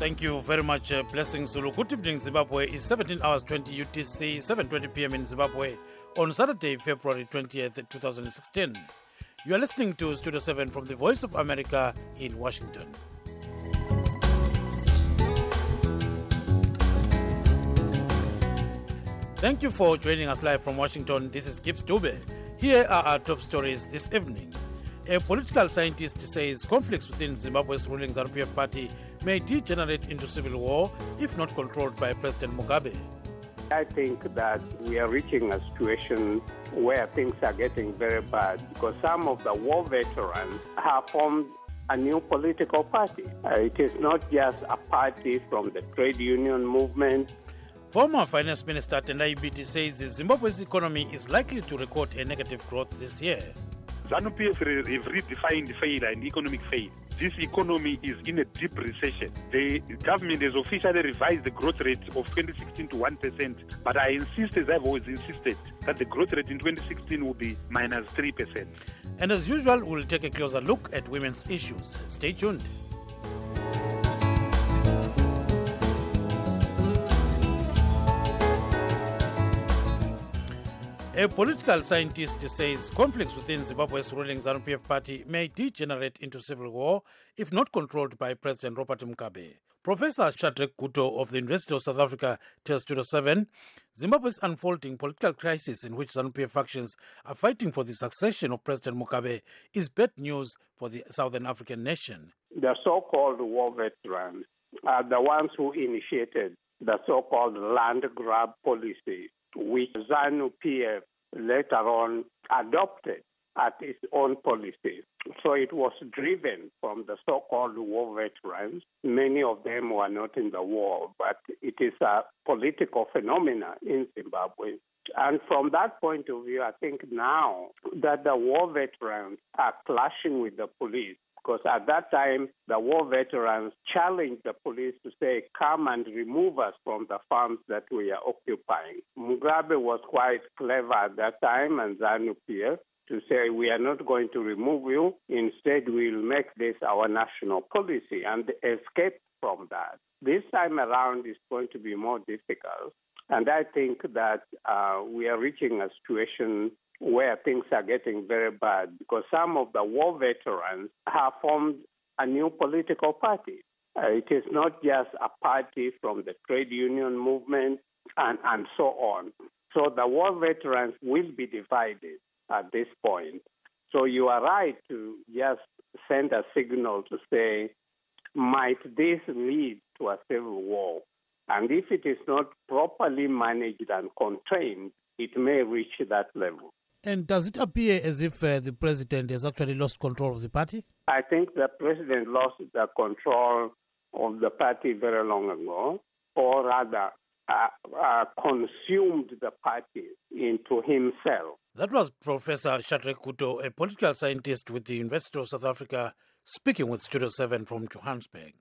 Thank you very much, Blessing Zulu. Good evening, Zimbabwe. It's 17 hours 20 UTC, 7:20 p.m. in Zimbabwe on Saturday, February 20th, 2016. You are listening to Studio 7 from the Voice of America in Washington. Thank you for joining us live from Washington. This is Gibbs Dube. Here are our top stories this evening. A political scientist says conflicts within Zimbabwe's ruling ZANU-PF party may degenerate into civil war if not controlled by President Mugabe. I think that we are reaching a situation where things are getting very bad because some of the war veterans have formed a new political party. It is not just a party from the trade union movement. Former Finance Minister Tendai Biti says Zimbabwe's economy is likely to record a negative growth this year. ZANU-PF have redefined failure and economic failure. This economy is in a deep recession. The government has officially revised the growth rate of 2016 to 1%, but I insist, as I've always insisted, that the growth rate in 2016 will be minus 3%. And as usual, we'll take a closer look at women's issues. Stay tuned. A political scientist says conflicts within Zimbabwe's ruling ZANU-PF party may degenerate into civil war if not controlled by President Robert Mugabe. Professor Shadrack Guto of the University of South Africa tells Studio 7, Zimbabwe's unfolding political crisis in which ZANU-PF factions are fighting for the succession of President Mugabe is bad news for the Southern African nation. The so-called war veterans are the ones who initiated the so-called land grab policy, which ZANU-PF later on adopted as its own policy. So it was driven from the so-called war veterans. Many of them were not in the war, but it is a political phenomenon in Zimbabwe. And from that point of view, I think now that the war veterans are clashing with the police, because at that time, the war veterans challenged the police to say, come and remove us from the farms that we are occupying. Mugabe was quite clever at that time, and ZANU-PF, to say, we are not going to remove you. Instead, we'll make this our national policy, and escape from that. This time around is going to be more difficult, and I think that we are reaching a situation where things are getting very bad because some of the war veterans have formed a new political party. It is not just a party from the trade union movement and so on. So the war veterans will be divided at this point. So you are right to just send a signal to say, might this lead to a civil war? And if it is not properly managed and contained, it may reach that level. And does it appear as if the president has actually lost control of the party? I think the president lost the control of the party very long ago, or rather consumed the party into himself. That was Professor Shadrack Guto, a political scientist with the University of South Africa, speaking with Studio 7 from Johannesburg.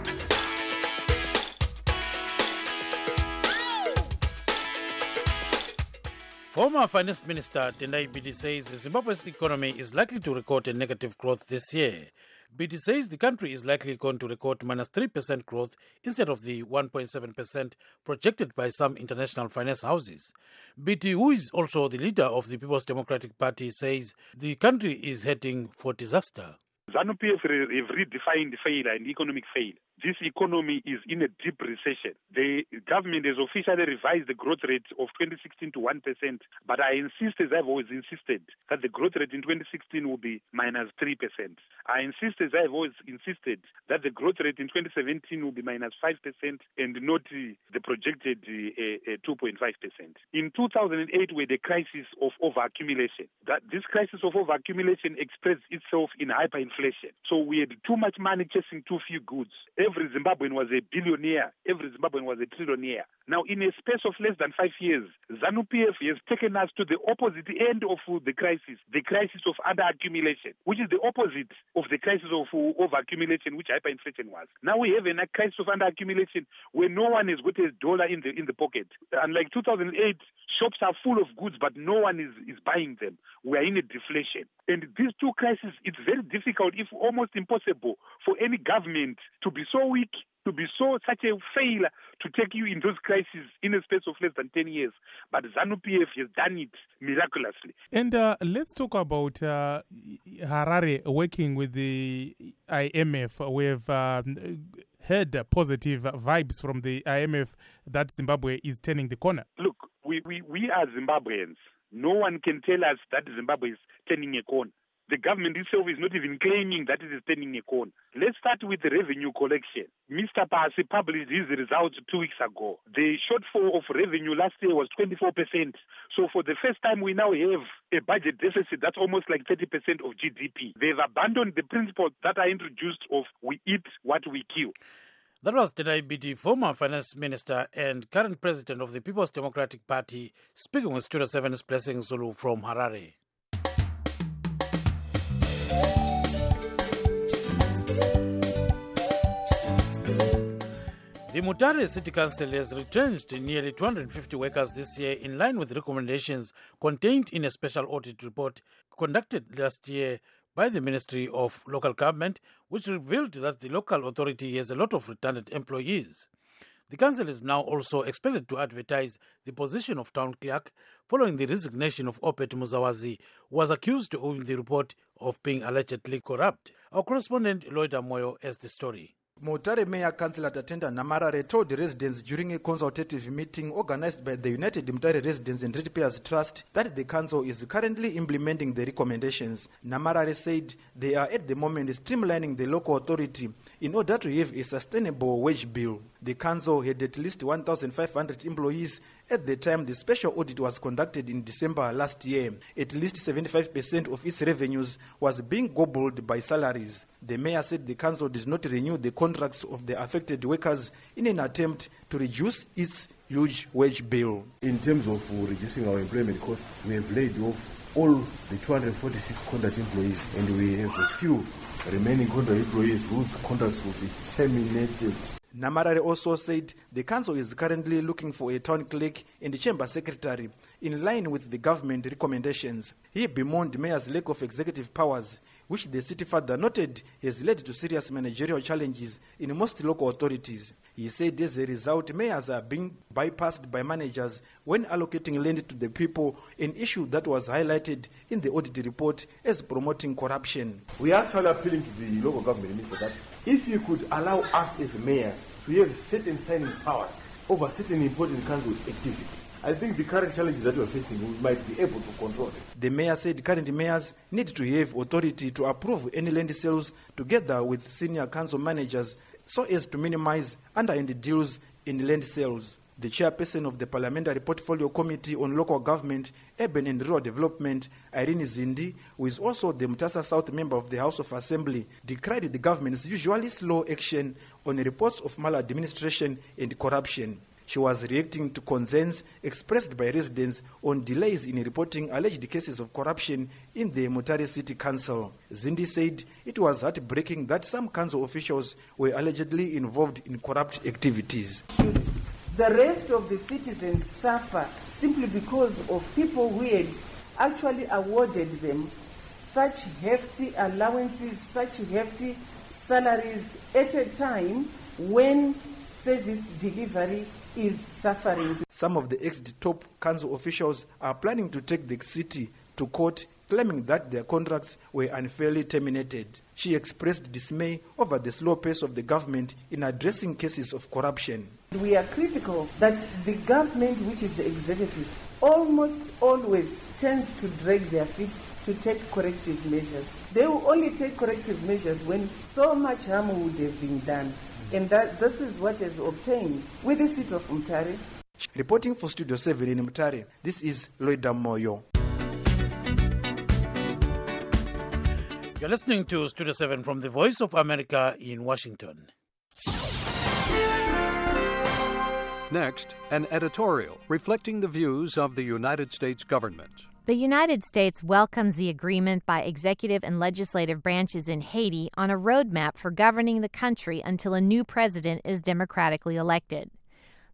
Former Finance Minister Tendai Biti says Zimbabwe's economy is likely to record a negative growth this year. Biti says the country is likely going to record minus 3% growth instead of the 1.7% projected by some international finance houses. Biti, who is also the leader of the People's Democratic Party, says the country is heading for disaster. ZANU-PF have redefined failure and economic failure. This economy is in a deep recession. The government has officially revised the growth rate of 2016 to 1%, but I insist, as I've always insisted, that the growth rate in 2016 will be minus 3%. I insist, as I've always insisted, that the growth rate in 2017 will be minus 5% and not the projected 2.5%. In 2008, we had a crisis of overaccumulation. This crisis of overaccumulation expressed itself in hyperinflation. So we had too much money chasing too few goods. Every Zimbabwean was a billionaire. Every Zimbabwean was a trillionaire. Now, in a space of less than 5 years, ZANU-PF has taken us to the opposite end of the crisis of underaccumulation, which is the opposite of the crisis of overaccumulation, which hyperinflation was. Now we have a crisis of underaccumulation where no one has got a dollar in the pocket. Unlike 2008, shops are full of goods, but no one is buying them. We are in a deflation. And these two crises, it's very difficult, if almost impossible, for any government to be so weak to be such a failure to take you in those crises in a space of less than 10 years. But ZANU-PF has done it miraculously. And let's talk about Harare working with the IMF. We've heard positive vibes from the IMF that Zimbabwe is turning the corner. Look, we are Zimbabweans. No one can tell us that Zimbabwe is turning a corner. The government itself is not even claiming that it is turning a corner. Let's start with the revenue collection. Mr. Pasi published his results 2 weeks ago. The shortfall of revenue last year was 24%. So for the first time, we now have a budget deficit that's almost like 30% of GDP. They've abandoned the principles that are introduced of we eat what we kill. That was Tendai Biti, former finance minister and current president of the People's Democratic Party, speaking with Studio 7's Blessing Zulu from Harare. The Mutare City Council has retrenched nearly 250 workers this year in line with recommendations contained in a special audit report conducted last year by the Ministry of Local Government, which revealed that the local authority has a lot of redundant employees. The council is now also expected to advertise the position of town clerk following the resignation of Opet Muzawazi, who was accused in the report of being allegedly corrupt. Our correspondent Lloyd Amoyo has the story. Mutare Mayor Councillor Tatenda Namarare told the residents during a consultative meeting organized by the United Mutare Residents and Ratepayers Trust that the council is currently implementing the recommendations. Namarare said they are at the moment streamlining the local authority in order to have a sustainable wage bill. The council had at least 1,500 employees at the time the special audit was conducted in December last year. At least 75% of its revenues was being gobbled by salaries. The mayor said the council did not renew the contracts of the affected workers in an attempt to reduce its huge wage bill. In terms of reducing our employment costs, we have laid off all the 246 contract employees, and we have a few remaining contract employees whose contracts will be terminated. Namarare also said the council is currently looking for a town clerk and a chamber secretary in line with the government recommendations. He bemoaned the mayor's lack of executive powers, which the city father noted has led to serious managerial challenges in most local authorities. He said as a result, mayors are being bypassed by managers when allocating land to the people, an issue that was highlighted in the audit report as promoting corruption. We are actually appealing to the local government minister that if you could allow us as mayors to have certain signing powers over certain important council activities, I think the current challenges that we are facing, we might be able to control them. The mayor said current mayors need to have authority to approve any land sales together with senior council managers so as to minimize underhand deals in land sales. The chairperson of the Parliamentary Portfolio Committee on Local Government, Urban and Rural Development, Irene Zindi, who is also the Mutasa South member of the House of Assembly, decried the government's usually slow action on reports of maladministration and corruption. She was reacting to concerns expressed by residents on delays in reporting alleged cases of corruption in the Mutare City Council. Zindi said it was heartbreaking that some council officials were allegedly involved in corrupt activities. The rest of the citizens suffer simply because of people who had actually awarded them such hefty allowances, such hefty salaries at a time when service delivery is suffering. Some of the ex-top council officials are planning to take the city to court, claiming that their contracts were unfairly terminated. She expressed dismay over the slow pace of the government in addressing cases of corruption. We are critical that the government, which is the executive, almost always tends to drag their feet to take corrective measures. They will only take corrective measures when so much harm would have been done. And that this is what is obtained with the seat of Mutare. Reporting for Studio 7 in Mutare, this is Lloyd Moyo. You're listening to Studio 7 from the Voice of America in Washington. Next, an editorial reflecting the views of the United States government. The United States welcomes the agreement by executive and legislative branches in Haiti on a roadmap for governing the country until a new president is democratically elected.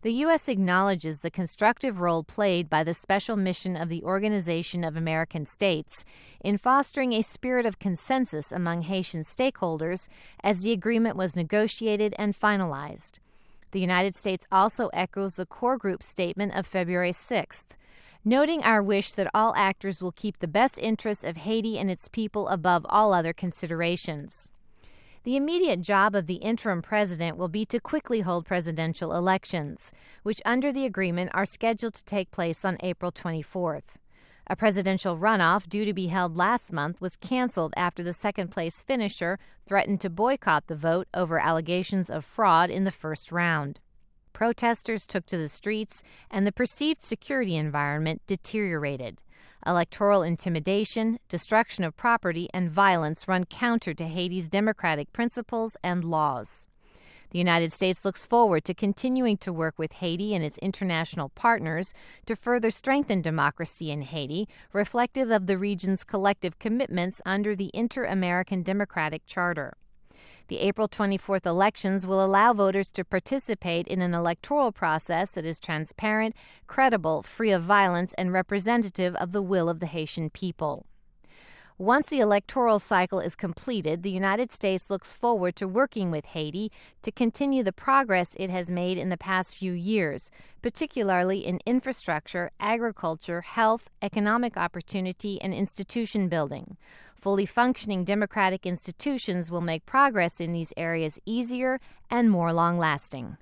The U.S. acknowledges the constructive role played by the Special Mission of the Organization of American States in fostering a spirit of consensus among Haitian stakeholders as the agreement was negotiated and finalized. The United States also echoes the core group's statement of February 6th, noting our wish that all actors will keep the best interests of Haiti and its people above all other considerations. The immediate job of the interim president will be to quickly hold presidential elections, which under the agreement are scheduled to take place on April 24th. A presidential runoff due to be held last month was canceled after the second-place finisher threatened to boycott the vote over allegations of fraud in the first round. Protesters took to the streets, and the perceived security environment deteriorated. Electoral intimidation, destruction of property, and violence run counter to Haiti's democratic principles and laws. The United States looks forward to continuing to work with Haiti and its international partners to further strengthen democracy in Haiti, reflective of the region's collective commitments under the Inter-American Democratic Charter. The April 24th elections will allow voters to participate in an electoral process that is transparent, credible, free of violence, and representative of the will of the Haitian people. Once the electoral cycle is completed, the United States looks forward to working with Haiti to continue the progress it has made in the past few years, particularly in infrastructure, agriculture, health, economic opportunity, and institution building. Fully functioning democratic institutions will make progress in these areas easier and more long-lasting.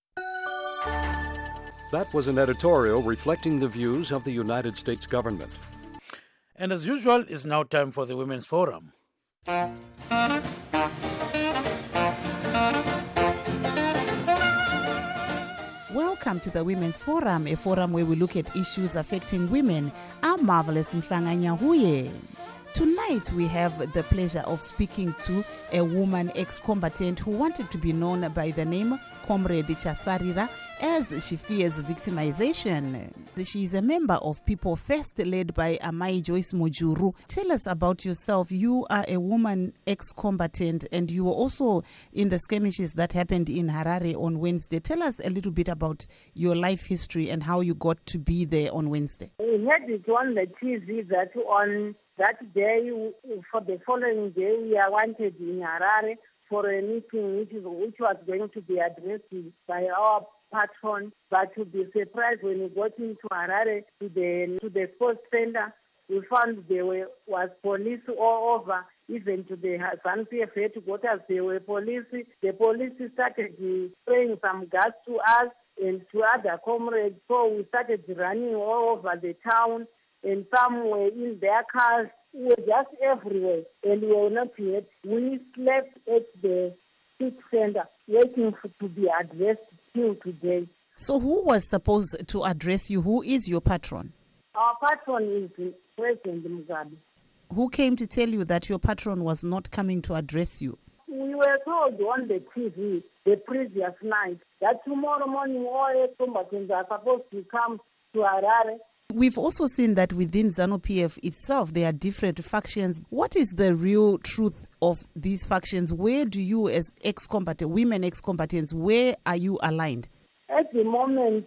That was an editorial reflecting the views of the United States government. And as usual, it's now time for the Women's Forum. Welcome to the Women's Forum, a forum where we look at issues affecting women. I'm Marvelous Mhlanganyahuye. Tonight we have the pleasure of speaking to a woman ex-combatant who wanted to be known by the name Comrade Chasarira as she fears victimization. She is a member of People First led by Amai Joyce Mujuru. Tell us about yourself. You are a woman ex-combatant and you were also in the skirmishes that happened in Harare on Wednesday. Tell us a little bit about your life history and how you got to be there on Wednesday. We had it on the TV that on that day, for the following day, we are wanted in Harare for a meeting which was going to be addressed by our patron. But to be surprised when we got into Harare to the sports center, we found there was police all over. Even to the ZANU-PF headquarters, there were police. The police started spraying some gas to us and to other comrades. So we started running all over the town. And some were in their cars. We were just everywhere, and we were not yet. We slept at the street center, waiting to be addressed till today. So who was supposed to address you? Who is your patron? Our patron is President Mugabe. Who came to tell you that your patron was not coming to address you? We were told on the TV the previous night that tomorrow morning all ex-combatants are supposed to come to Harare. We've also seen that within ZANU-PF itself, there are different factions. What is the real truth of these factions? Where do you, as women ex-combatants, where are you aligned? At the moment,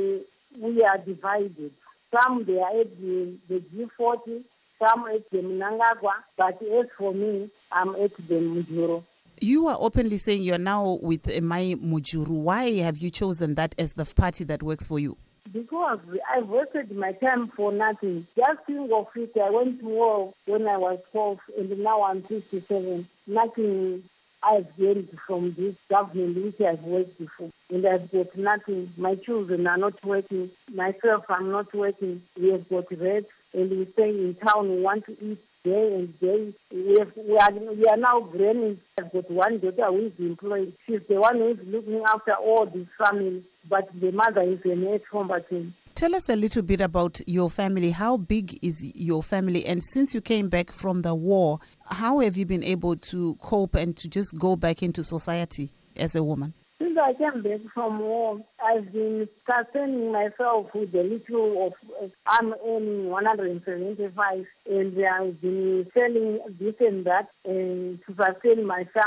we are divided. Some they are at the G40, some at the Mnangagwa, but as for me, I'm at the Mujuru. You are openly saying you're now with Amai Mujuru. Why have you chosen that as the party that works for you? Because I've wasted my time for nothing. Just think of it, I went to war when I was 12 and now I'm 57. Nothing I've gained from this government which I've worked before. And I've got nothing. My children are not working. Myself, I'm not working. We have got rent and we stay in town. We want to eat day and day. We are now granny. I've got one daughter who is employed. She's the one who is looking after all this family. But the mother is an ex-combatant. Tell us a little bit about your family. How big is your family? And since you came back from the war, how have you been able to cope and to just go back into society as a woman? Since I came back from war, I've been sustaining myself with a little of, I'm earning 175, and I've been selling this and that and to sustain my family.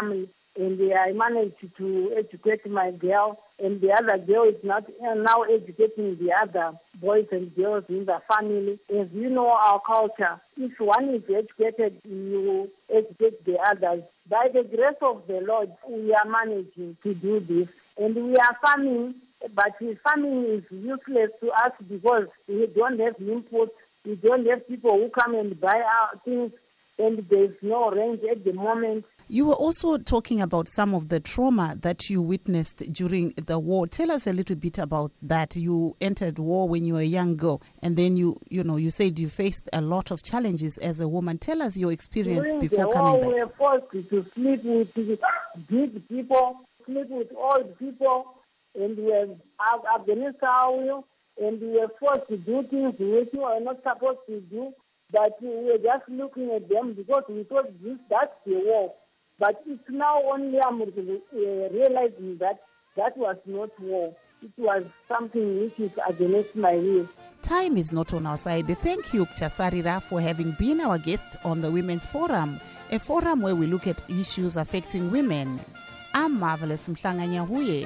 and I managed to educate my girl, and the other girl is not now educating the other boys and girls in the family. As you know, our culture, if one is educated, you educate the others. By the grace of the Lord, we are managing to do this, and we are farming, but farming is useless to us because we don't have input, we don't have people who come and buy our things, and there's no range at the moment. You were also talking about some of the trauma that you witnessed during the war. Tell us a little bit about that. You entered war when you were a young girl, and then you said you faced a lot of challenges as a woman. Tell us your experience during before the coming war, back. we were forced to sleep with big people, sleep with old people, and we were against our will, and we were forced to do things which we were not supposed to do, but we were just looking at them because we thought that's the war. But it's now only I'm realizing that was not war. It was something which is against my will. Time is not on our side. Thank you, Chasarira, for having been our guest on the Women's Forum, a forum where we look at issues affecting women. I'm Marvelous Mhlanganyahuye.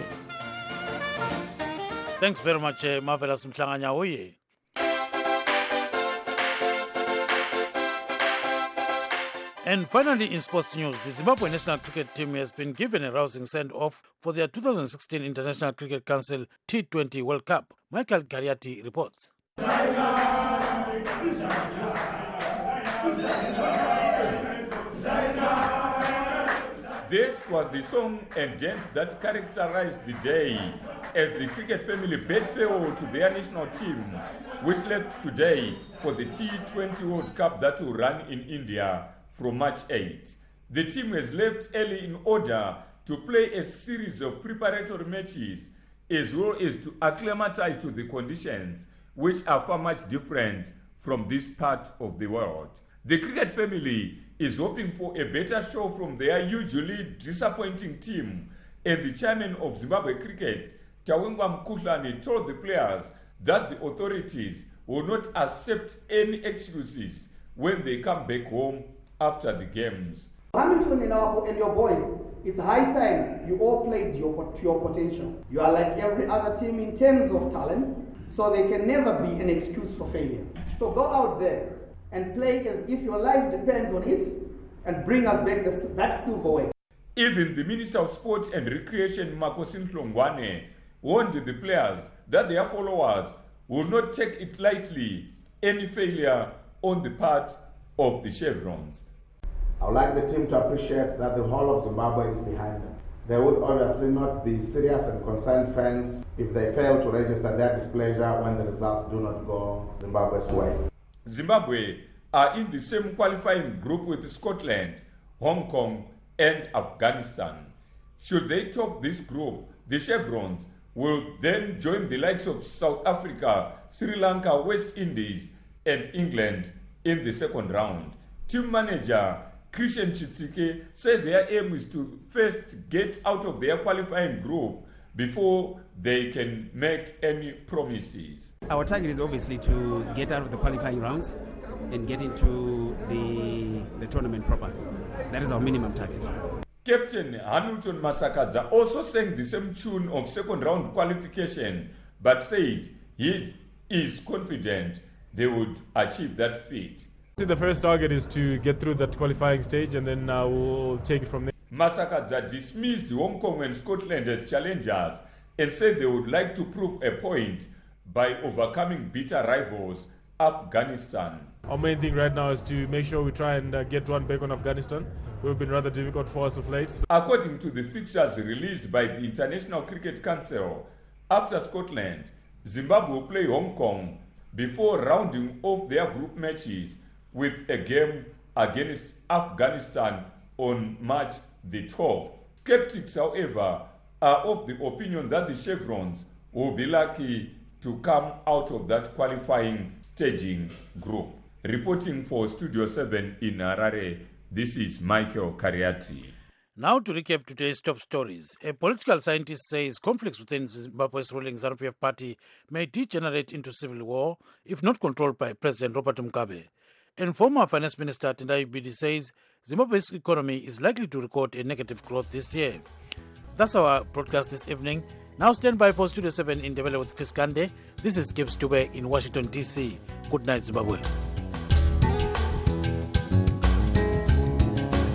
Thanks very much, Marvelous Mhlanganyahuye. And finally, in sports news, the Zimbabwe national cricket team has been given a rousing send-off for their 2016 International Cricket Council T20 World Cup. Michael Gariati reports. This was the song and dance that characterized the day as the cricket family bade farewell to their national team, which left today for the T20 World Cup that will run in India from March 8. The team has left early in order to play a series of preparatory matches as well as to acclimatize to the conditions which are far much different from this part of the world. The cricket family is hoping for a better show from their usually disappointing team, and the chairman of Zimbabwe Cricket, Tawengwa Mkhuhlane, told the players that the authorities will not accept any excuses when they come back home after the games. Hamilton and your boys, it's high time you all played to your potential. You are like every other team in terms of talent, so there can never be an excuse for failure. So go out there and play as if your life depends on it and bring us back that silverware. Even the Minister of Sport and Recreation, Makosin Hlongwane, warned the players that their followers will not take it lightly any failure on the part of the Chevrons. I would like the team to appreciate that the whole of Zimbabwe is behind them. They would obviously not be serious and concerned fans if they fail to register their displeasure when the results do not go Zimbabwe's way. Zimbabwe are in the same qualifying group with Scotland, Hong Kong, and Afghanistan. Should they top this group, the Chevrons will then join the likes of South Africa, Sri Lanka, West Indies, and England in the second round. Team manager Christian Chitsike said their aim is to first get out of their qualifying group before they can make any promises. Our target is obviously to get out of the qualifying rounds and get into the tournament proper. That is our minimum target. Captain Hamilton Masakadza also sang the same tune of second round qualification, but said he is confident they would achieve that feat. The first target is to get through that qualifying stage, and then we'll take it from there. Masakadza dismissed Hong Kong and Scotland as challengers and said they would like to prove a point by overcoming bitter rivals Afghanistan. Our main thing right now is to make sure we try and get one back on Afghanistan. We've been rather difficult for us of late. According to the fixtures released by the International Cricket Council, after Scotland, Zimbabwe will play Hong Kong before rounding off their group matches with a game against Afghanistan on March the 12th. Skeptics, however, are of the opinion that the Chevrons will be lucky to come out of that qualifying staging group. Reporting for Studio 7 in Harare, this is Michael Kariati. Now to recap today's top stories. A political scientist says conflicts within Zimbabwe's ruling ZANU-PF party may degenerate into civil war if not controlled by President Robert Mugabe. And former Finance Minister Tendai Biti says Zimbabwe's economy is likely to record a negative growth this year. That's our broadcast this evening. Now stand by for Studio 7 in Ndebele with Chris Gande. This is Gibbs Dube in Washington, D.C. Good night, Zimbabwe.